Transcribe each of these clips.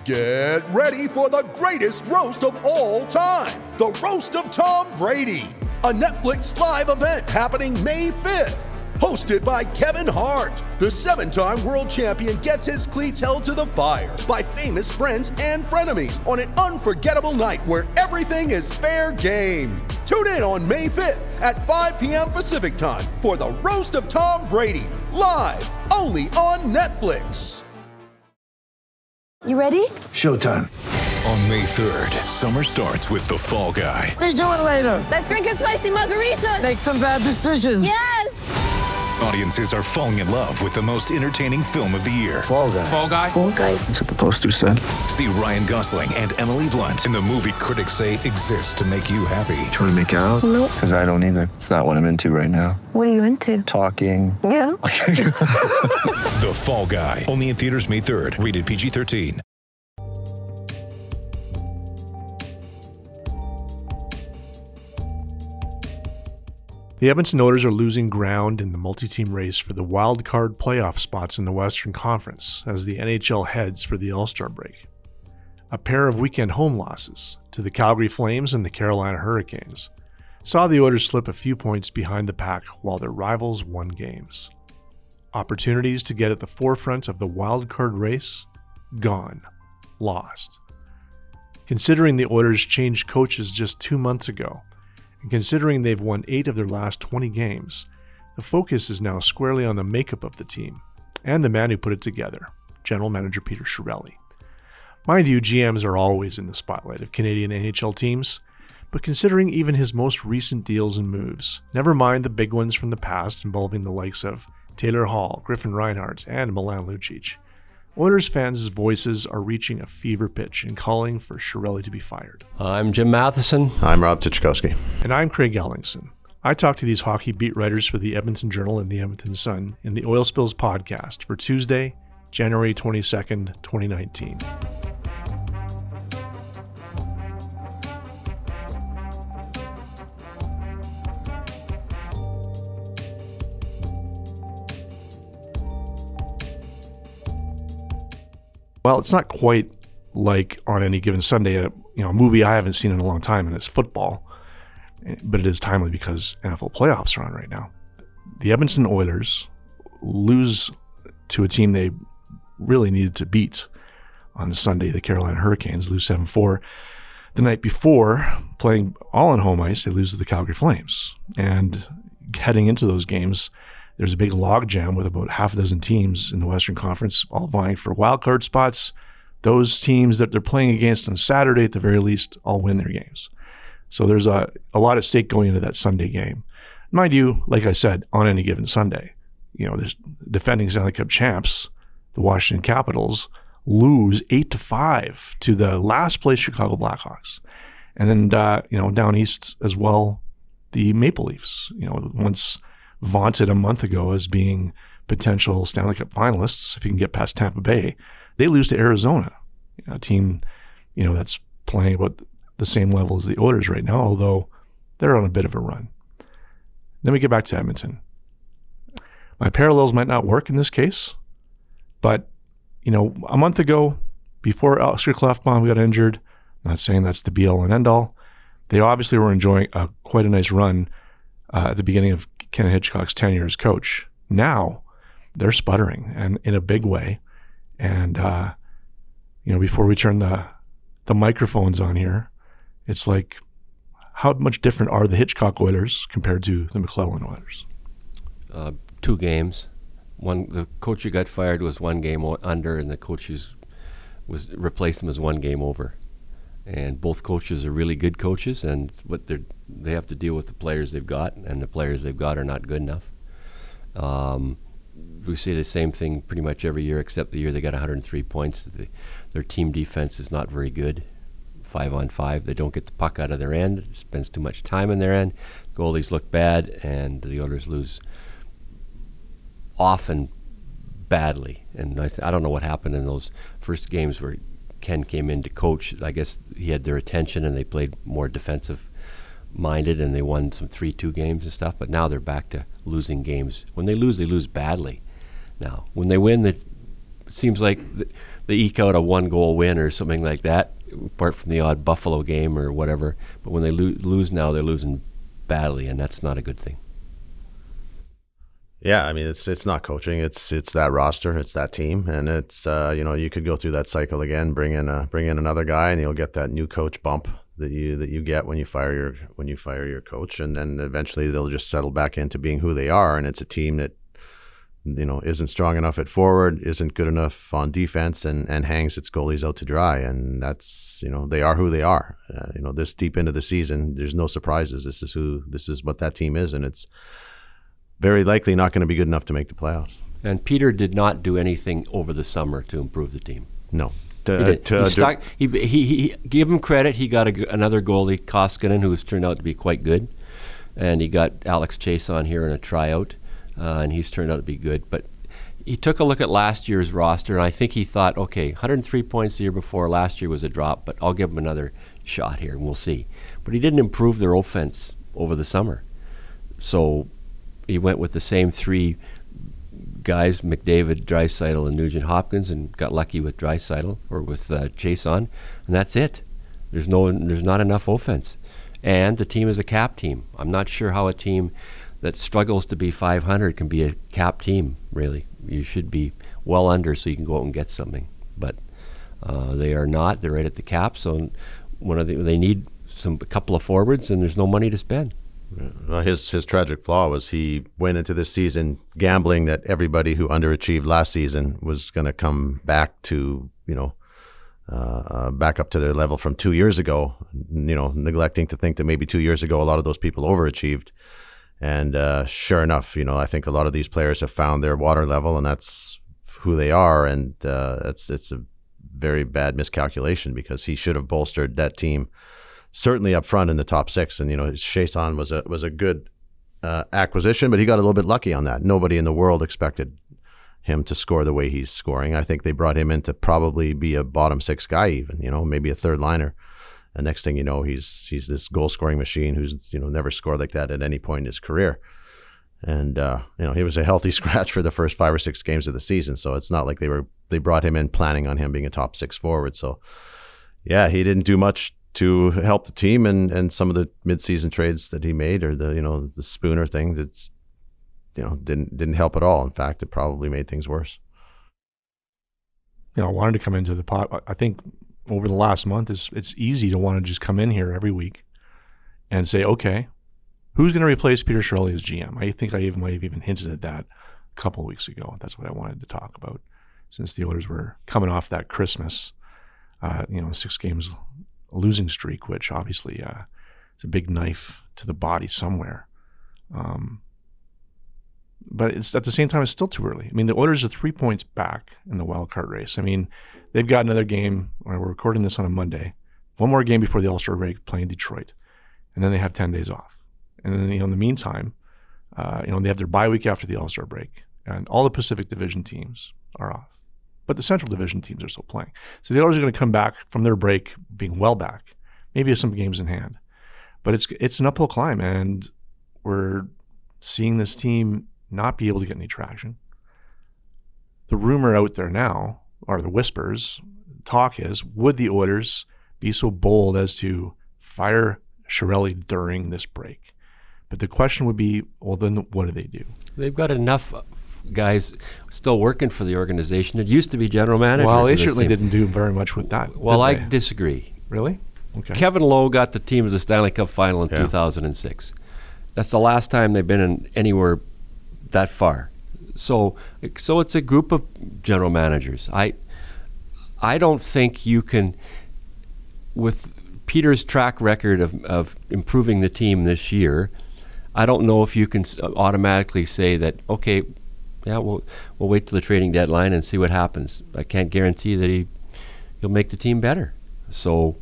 Get ready for the greatest roast of all time, the Roast of Tom Brady, a Netflix live event happening May 5th. Hosted by Kevin Hart, the 7-time world champion gets his cleats held to the fire by famous friends and frenemies on an unforgettable night where everything is fair game. Tune in on May 5th at 5 p.m. Pacific time for the Roast of Tom Brady, live only on Netflix. You ready? Showtime. On May 3rd, summer starts with The Fall Guy. Let's do it later. Let's drink a spicy margarita. Make some bad decisions. Yes! Audiences are falling in love with the most entertaining film of the year. Fall Guy. Fall Guy? Fall Guy. That's what the poster said. See Ryan Gosling and Emily Blunt in the movie critics say exists to make you happy. Trying to make it out? Nope. Because I don't either. It's not what I'm into right now. What are you into? Talking. Yeah. The Fall Guy. Only in theaters May 3rd. Rated PG-13. The Edmonton Oilers are losing ground in the multi-team race for the wild card playoff spots in the Western Conference as the NHL heads for the All-Star break. A pair of weekend home losses to the Calgary Flames and the Carolina Hurricanes saw the Oilers slip a few points behind the pack while their rivals won games. Opportunities to get at the forefront of the wild card race? Gone. Lost. Considering the Oilers changed coaches just 2 months ago, and considering they've won 8 of their last 20 games, the focus is now squarely on the makeup of the team and the man who put it together, General Manager Peter Chiarelli. Mind you, GMs are always in the spotlight of Canadian NHL teams, but considering even his most recent deals and moves, never mind the big ones from the past involving the likes of Taylor Hall, Griffin Reinhart, and Milan Lucic, Oilers fans' voices are reaching a fever pitch and calling for Chiarelli to be fired. I'm Jim Matheson. I'm Rob Tychkowski. And I'm Craig Ellingson. I talk to these hockey beat writers for the Edmonton Journal and the Edmonton Sun in the Oil Spills podcast for Tuesday, January 22nd, 2019. Well, it's not quite like On Any Given Sunday, a movie I haven't seen in a long time, and it's football. But it is timely because NFL playoffs are on right now. The Edmonton Oilers lose to a team they really needed to beat on Sunday. The Carolina Hurricanes lose 7-4. The night before, playing all on home ice, they lose to the Calgary Flames. And heading into those games, there's a big logjam with about half a dozen teams in the Western Conference all vying for wildcard spots. Those teams that they're playing against on Saturday, at the very least, all win their games. So there's a lot at stake going into that Sunday game. Mind you, like I said, on any given Sunday, there's defending Stanley Cup champs, the Washington Capitals, lose 8-5 to the last place Chicago Blackhawks. And then, down east as well, the Maple Leafs, once vaunted a month ago as being potential Stanley Cup finalists, if you can get past Tampa Bay, they lose to Arizona, a team, that's playing about the same level as the Oilers right now, although they're on a bit of a run. Then we get back to Edmonton. My parallels might not work in this case, but, a month ago, before Oscar Klefbom got injured, I'm not saying that's the be-all and end-all, they obviously were enjoying quite a nice run at the beginning of Ken Hitchcock's tenure as coach. Now they're sputtering, and in a big way. And before we turn the microphones on here, it's like, how much different are the Hitchcock Oilers compared to the McClellan Oilers? 2 games. The coach who got fired was 1 game under, and the coach who replaced him was 1 game over. And both coaches are really good coaches, and they have to deal with the players they've got, and the players they've got are not good enough. We say the same thing pretty much every year, except the year they got 103 points. Their team defense is not very good. 5-on-5, they don't get the puck out of their end. It spends too much time in their end. Goalies look bad, and the Oilers lose often badly. And I don't know what happened in those first games where Ken came in to coach. I guess he had their attention and they played more defensive minded and they won some 3-2 games and stuff, but now they're back to losing games. When they lose badly. Now, when they win, it seems like they eke out a 1-goal win or something like that, apart from the odd Buffalo game or whatever. But when they lose now, they're losing badly, and that's not a good thing. Yeah, I mean, it's not coaching. It's that roster. It's that team, and it's you could go through that cycle again. Bring in another guy, and you'll get that new coach bump that you get when you fire your coach, and then eventually they'll just settle back into being who they are. And it's a team that isn't strong enough at forward, isn't good enough on defense, and hangs its goalies out to dry. And that's they are who they are. This deep into the season, there's no surprises. This is what that team is, and it's very likely not going to be good enough to make the playoffs. And Peter did not do anything over the summer to improve the team. No. He give him credit. He got another goalie, Koskinen, who has turned out to be quite good. And he got Alex Chase on here in a tryout, and he's turned out to be good. But he took a look at last year's roster, and I think he thought, okay, 103 points the year before. Last year was a drop, but I'll give him another shot here, and we'll see. But he didn't improve their offense over the summer. So he went with the same 3 guys, McDavid, Draisaitl, and Nugent-Hopkins, and got lucky with Draisaitl or with Chase on, and that's it. There's not enough offense, and the team is a cap team. I'm not sure how a team that struggles to be 500 can be a cap team. Really, you should be well under so you can go out and get something. But they are not. They're right at the cap. So they need a couple of forwards, and there's no money to spend. His tragic flaw was he went into this season gambling that everybody who underachieved last season was going to come back to back up to their level from 2 years ago. Neglecting to think that maybe 2 years ago a lot of those people overachieved, and sure enough, I think a lot of these players have found their water level, and that's who they are. And it's a very bad miscalculation because he should have bolstered that team. Certainly up front in the top 6, and Chiasson was a good acquisition, but he got a little bit lucky on that. Nobody in the world expected him to score the way he's scoring. I think they brought him in to probably be a bottom 6 guy, even maybe a third liner. And next thing you know, he's this goal scoring machine who's never scored like that at any point in his career. And he was a healthy scratch for the first 5 or 6 games of the season, so it's not like they brought him in planning on him being a top 6 forward. So yeah, he didn't do much to help the team, and some of the mid-season trades that he made, or the Spooner thing, that's didn't help at all. In fact, it probably made things worse. I wanted to come into the pot. I think over the last month, it's easy to want to just come in here every week and say, okay, who's going to replace Peter Chiarelli as GM? I think I might have even hinted at that a couple of weeks ago. That's what I wanted to talk about, since the Oilers were coming off that Christmas, 6 games losing streak, which obviously is a big knife to the body somewhere. But it's at the same time, it's still too early. I mean, the Oilers are 3 points back in the wild card race. I mean, they've got another game. We're recording this on a Monday. One more game before the All-Star break, playing Detroit, and then they have 10 days off. And then in the meantime, they have their bye week after the All-Star break, and all the Pacific Division teams are off. But the Central Division teams are still playing. So the Oilers are going to come back from their break being well back, maybe with some games in hand. But it's an uphill climb, and we're seeing this team not be able to get any traction. The rumor out there now, or the whispers, talk is, would the Oilers be so bold as to fire Chiarelli during this break? But the question would be, well, then what do they do? They've got enough guys still working for the organization. It used to be general managers. Well, they certainly didn't do very much with that. Well, I disagree. Really? Okay. Kevin Lowe got the team to the Stanley Cup final in 2006. That's the last time they've been in anywhere that far. So it's a group of general managers. I don't think you can, with Peter's track record of improving the team this year, I don't know if you can automatically say that, okay, yeah, we'll wait till the trading deadline and see what happens. I can't guarantee that he'll make the team better. So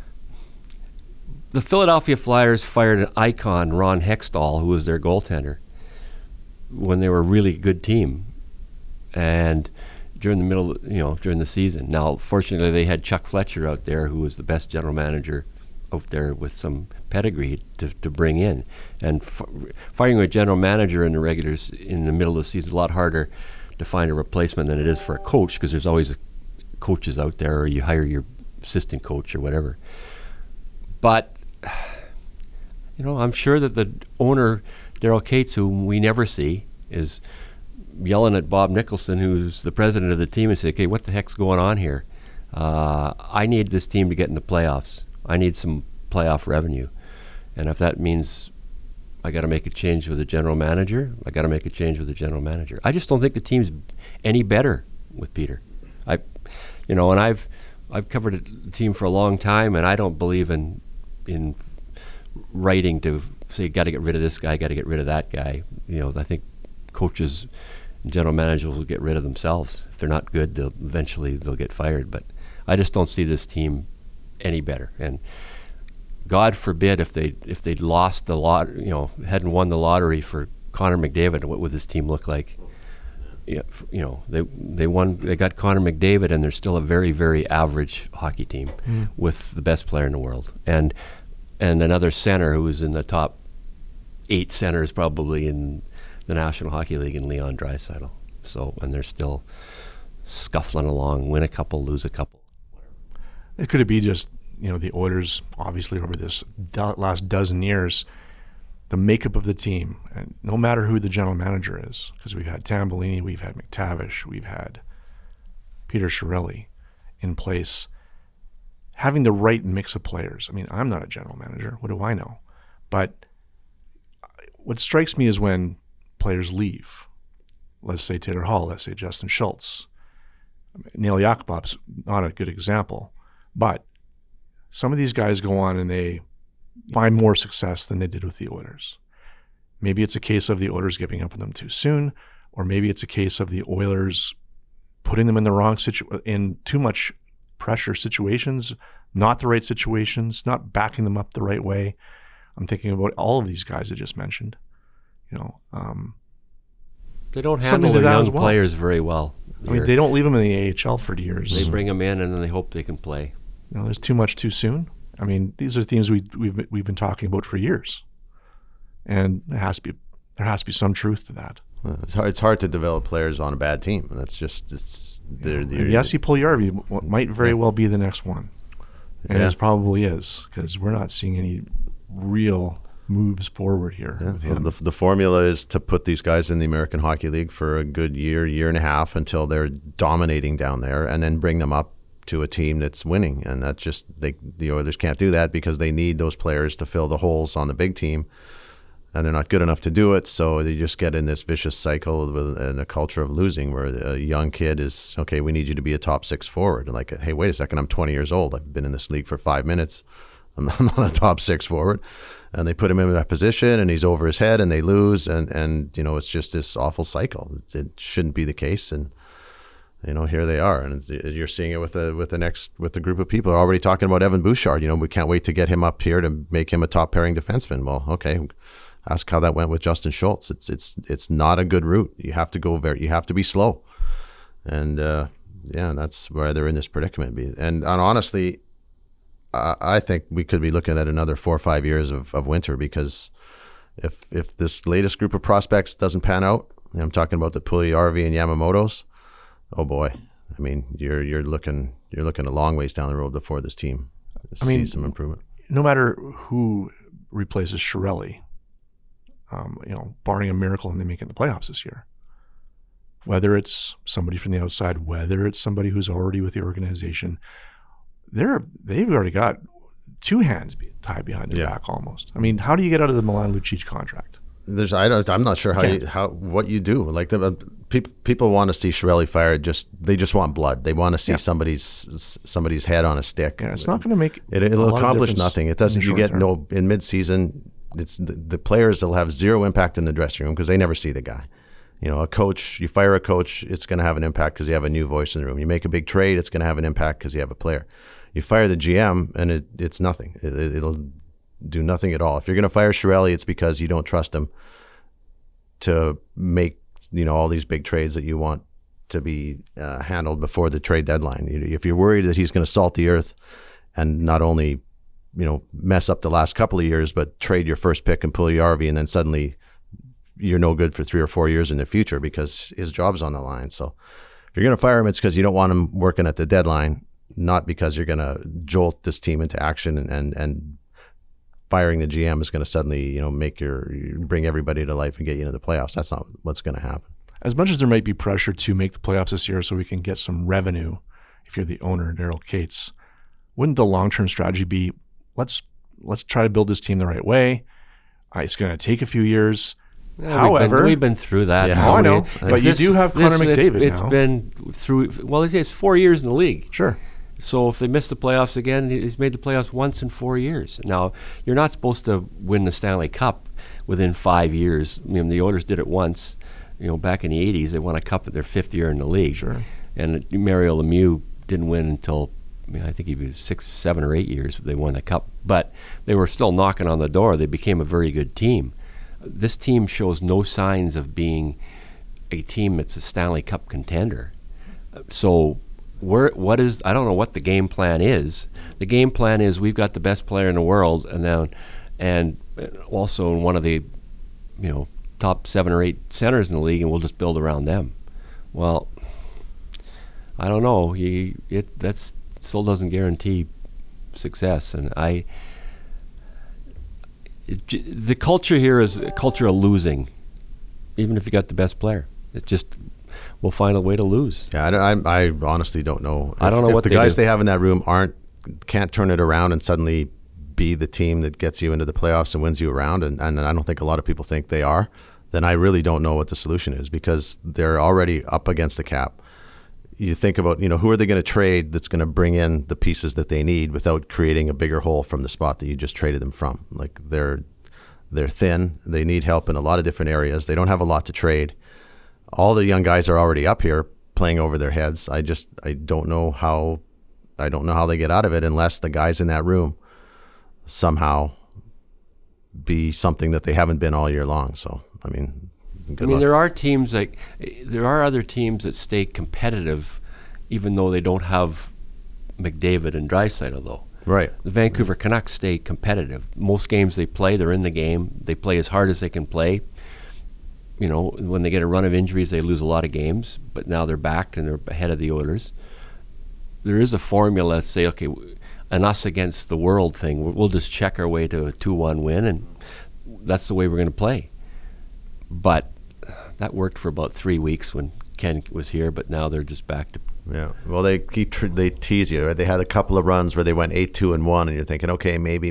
the Philadelphia Flyers fired an icon, Ron Hextall, who was their goaltender, when they were a really good team, and during the season. Now, fortunately, they had Chuck Fletcher out there, who was the best general manager out there with some pedigree to bring in. And firing a general manager in the middle of the season is a lot harder to find a replacement than it is for a coach, because there's always coaches out there, or you hire your assistant coach or whatever. But I'm sure that the owner, Daryl Cates, whom we never see, is yelling at Bob Nicholson, who's the president of the team, and say, "Okay, what the heck's going on here? I need this team to get in the playoffs. I need some playoff revenue, and if that means I got to make a change with the general manager, I got to make a change with the general manager." I just don't think the team's any better with Peter. And I've covered the team for a long time, and I don't believe in writing to say, got to get rid of this guy, got to get rid of that guy. I think coaches and general managers will get rid of themselves. If they're not good, they'll get fired. But I just don't see this team any better. And God forbid if they'd lost the lot, hadn't won the lottery for Connor McDavid, what would this team look like? They got Connor McDavid, and they're still a very, very average hockey team with the best player in the world, and another center who is in the top 8 centers probably in the National Hockey League, in Leon Draisaitl. So, and they're still scuffling along, win a couple, lose a couple. Could it be just the Oilers, obviously over this last dozen years, the makeup of the team, and no matter who the general manager is, because we've had Tambellini, we've had McTavish, we've had Peter Chiarelli in place, having the right mix of players. I mean, I'm not a general manager. What do I know? But what strikes me is when players leave. Let's say Taylor Hall, let's say Justin Schultz. Neil Yakupov's not a good example, but some of these guys go on and they find more success than they did with the Oilers. Maybe it's a case of the Oilers giving up on them too soon, or maybe it's a case of the Oilers putting them in the wrong in too much pressure situations, not the right situations, not backing them up the right way. I'm thinking about all of these guys I just mentioned. They don't handle their young players very well. I mean, they don't leave them in the AHL for years. They bring them in, and then they hope they can play. There's too much too soon. I mean, these are themes we've been talking about for years, and there has to be some truth to that. It's hard to develop players on a bad team, and that's just Jesse Puljujarvi might very well be the next one, and it probably is, because we're not seeing any real moves forward here. Yeah. With him. The formula is to put these guys in the American Hockey League for a good year and a half until they're dominating down there, and then bring them up to a team that's winning. And that just the Oilers can't do that because they need those players to fill the holes on the big team, and they're not good enough to do it. So they just get in this vicious cycle and a culture of losing, where a young kid is, okay, we need you to be a top 6 forward. And like, hey, wait a second, I'm 20 years old. I've been in this league for 5 minutes. I'm not a top 6 forward. And they put him in that position, and he's over his head, and they lose, and it's just this awful cycle. It shouldn't be the case, and here they are, and you're seeing it with the group of people. They're already talking about Evan Bouchard. We can't wait to get him up here to make him a top pairing defenseman. Well, okay, ask how that went with Justin Schultz. It's not a good route. You have to you have to be slow, and that's why they're in this predicament. And honestly, I think we could be looking at another 4 or 5 years of winter, because if this latest group of prospects doesn't pan out, I'm talking about the Puljujarvi and Yamamoto's. Oh boy! I mean, you're looking a long ways down the road before this team sees some improvement. No matter who replaces Chiarelli, barring a miracle and they make it in the playoffs this year, whether it's somebody from the outside, whether it's somebody who's already with the organization, they've already got 2 hands tied behind their back almost. I mean, how do you get out of the Milan Lucic contract? I'm not sure what you do. Like people want to see Chiarelli fired. They just want blood. They want to see somebody's head on a stick. Yeah, it's not going to make it'll accomplish nothing. It doesn't. You get in midseason. It's the players will have zero impact in the dressing room because they never see the guy. A coach. You fire a coach, it's going to have an impact because you have a new voice in the room. You make a big trade, it's going to have an impact because you have a player. You fire the GM, and it's nothing. It'll do nothing at all. If you're going to fire Chiarelli, it's because you don't trust him to make all these big trades that you want to be handled before the trade deadline. If you're worried that he's going to salt the earth and not only mess up the last couple of years, but trade your first pick and Puljujarvi, and then suddenly you're no good for 3 or 4 years in the future because his job's on the line. So if you're going to fire him, it's because you don't want him working at the deadline, not because you're going to jolt this team into action and firing the GM is going to suddenly, bring everybody to life and get you into the playoffs. That's not what's going to happen. As much as there might be pressure to make the playoffs this year so we can get some revenue, if you're the owner, Daryl Cates, wouldn't the long-term strategy be let's try to build this team the right way? It's going to take a few years. Yeah, However, we've been through that. Yeah. Oh, I know. But you do have Connor McDavid It's now. been through, well, it's 4 years in the league. Sure. So if they miss the playoffs again, he's made the playoffs once in 4 years. Now, you're not supposed to win the Stanley Cup within 5 years. I mean, the Oilers did it once. Back in the 80s, they won a cup at their 5th year in the league. Sure. And Mario Lemieux didn't win until, I think he was 6, 7, or 8 years they won the cup. But they were still knocking on the door. They became a very good team. This team shows no signs of being a team that's a Stanley Cup contender. So what is, I don't know what the game plan is. The game plan is we've got the best player in the world, and also in one of the top 7 or 8 centers in the league, and we'll just build around them. Well, I don't know. That still doesn't guarantee success, and the culture here is a culture of losing, even if you got the best player. It just, we'll find a way to lose. Yeah, I honestly don't know. I don't know what the guys they have in that room can't turn it around and suddenly be the team that gets you into the playoffs and wins you around, and I don't think a lot of people think they are, then I really don't know what the solution is, because they're already up against the cap. You think about, who are they going to trade that's going to bring in the pieces that they need without creating a bigger hole from the spot that you just traded them from. Like they're thin. They need help in a lot of different areas. They don't have a lot to trade. All the young guys are already up here playing over their heads. I don't know how they get out of it unless the guys in that room somehow be something that they haven't been all year long. So, good luck. There are other teams that stay competitive, even though they don't have McDavid and Draisaitl, though. Right. The Vancouver Canucks stay competitive. Most games they play, they're in the game. They play as hard as they can play. When they get a run of injuries, they lose a lot of games, but now they're back and they're ahead of the Oilers. There is a formula to say, okay, an us against the world thing. We'll just check our way to a 2-1 win, and that's the way we're going to play. But that worked for about 3 weeks when Ken was here, but now they're just back to. Yeah. Well, they tease you. Right? They had a couple of runs where they went 8-2-1, and you're thinking, okay, maybe.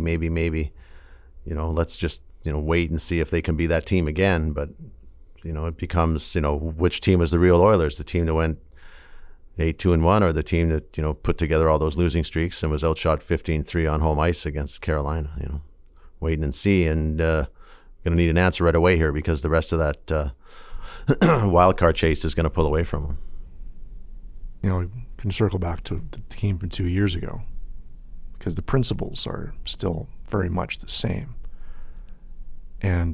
Let's just wait and see if they can be that team again. But it becomes which team was the real Oilers? The team that went 8-2-1, or the team that put together all those losing streaks and was outshot 15-3 on home ice against Carolina. Waiting and see, and going to need an answer right away here, because the rest of that wild card chase is going to pull away from them. We can circle back to the team from 2 years ago, because the principles are still very much the same. And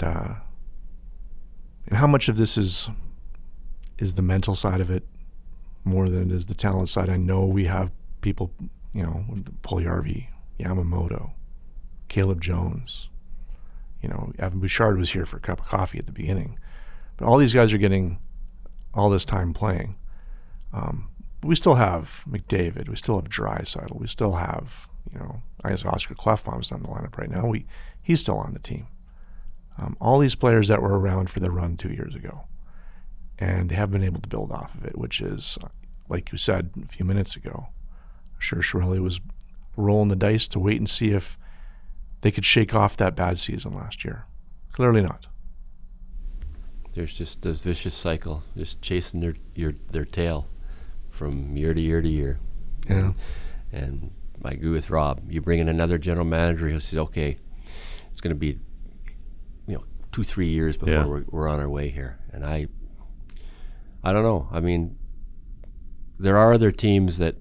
how much of this is the mental side of it more than it is the talent side? I know we have people, Puljujarvi, Yamamoto, Caleb Jones, Evan Bouchard was here for a cup of coffee at the beginning. But all these guys are getting all this time playing. But we still have McDavid. We still have Draisaitl. We still have, I guess Oscar Klefbom's on the lineup right now. He's still on the team. All these players that were around for the run 2 years ago. And they have been able to build off of it, which is, like you said a few minutes ago, I'm sure Chiarelli was rolling the dice to wait and see if they could shake off that bad season last year. Clearly not. There's just this vicious cycle, just chasing their tail from year to year to year. Yeah. And I agree with Rob. You bring in another general manager, he'll say, okay, it's going to be 2-3 years before we're on our way here. And I don't know. There are other teams that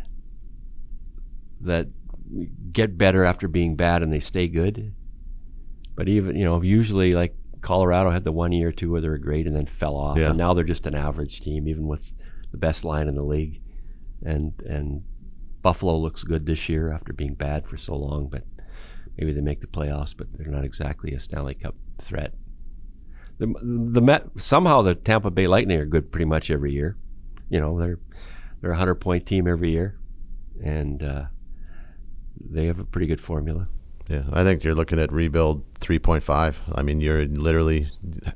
get better after being bad and they stay good. But even, usually like Colorado had the 1 year or two where they were great and then fell off. Yeah. And now they're just an average team, even with the best line in the league. And Buffalo looks good this year after being bad for so long, but maybe they make the playoffs, but they're not exactly a Stanley Cup threat. Somehow the Tampa Bay Lightning are good pretty much every year. they're a 100-point team every year, and they have a pretty good formula. Yeah, I think you're looking at rebuild 3.5. I mean, you're literally,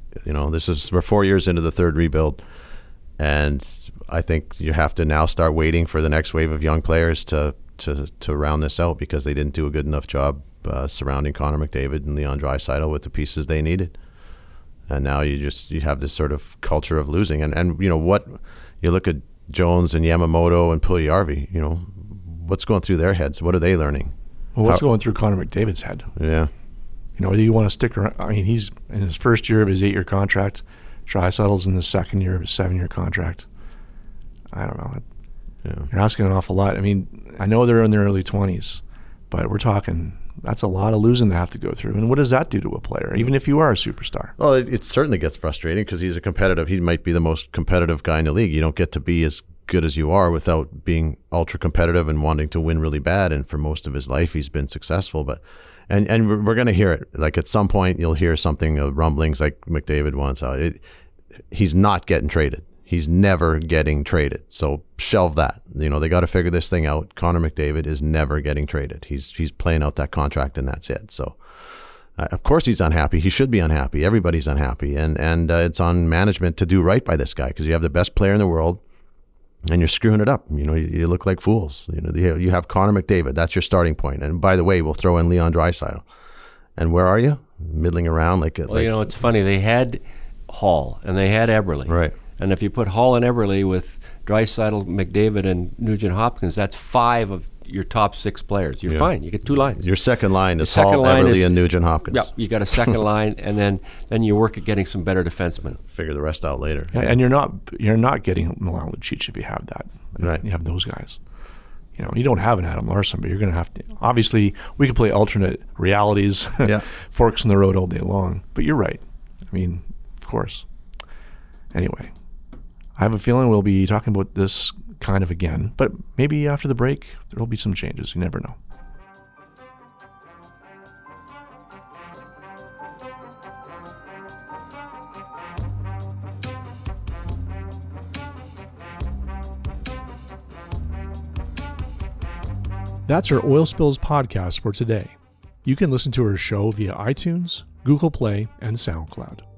we're 4 years into the third rebuild, and I think you have to now start waiting for the next wave of young players to round this out, because they didn't do a good enough job surrounding Connor McDavid and Leon Draisaitl with the pieces they needed. And now you have this sort of culture of losing. And what you look at Jones and Yamamoto and Puljujarvi, what's going through their heads? What are they learning? Well, what's going through Connor McDavid's head? Yeah. Do you want to stick around? I mean, he's in his first year of his 8-year contract. Draisaitl's in the second year of his 7-year contract. I don't know. Yeah. You're asking an awful lot. I mean, I know they're in their early 20s, but we're talking, that's a lot of losing to have to go through. And what does that do to a player, even if you are a superstar? Well, it certainly gets frustrating, because he might be the most competitive guy in the league. You don't get to be as good as you are without being ultra competitive and wanting to win really bad. And for most of his life, he's been successful. But and we're going to hear it. Like at some point, you'll hear something of rumblings like McDavid wants out. He's not getting traded. He's never getting traded. So shelve that. They got to figure this thing out. Connor McDavid is never getting traded. He's playing out that contract, and that's it. So of course he's unhappy. He should be unhappy. Everybody's unhappy, and it's on management to do right by this guy, because you have the best player in the world, and you're screwing it up. You look like fools. You have Connor McDavid. That's your starting point. And by the way, we'll throw in Leon Draisaitl. And where are you? Middling around like. Well, it's funny. They had Hall and they had Eberle. Right. And if you put Hall and Eberle with Draisaitl, McDavid, and Nugent Hopkins, that's 5 of your top 6 players. You're fine. You get 2 lines. Your second line is Hall, Eberle, and Nugent Hopkins. Yep, you got a second line, and then you work at getting some better defensemen. Figure the rest out later. Yeah, and you're not getting Milan Lucic if you have that. Right. You have those guys. You don't have an Adam Larson, but you're going to have to. Obviously, we can play alternate realities, forks in the road all day long. But you're right. I mean, of course. Anyway, I have a feeling we'll be talking about this kind of again, but maybe after the break, there will be some changes. You never know. That's our Oil Spills podcast for today. You can listen to our show via iTunes, Google Play, and SoundCloud.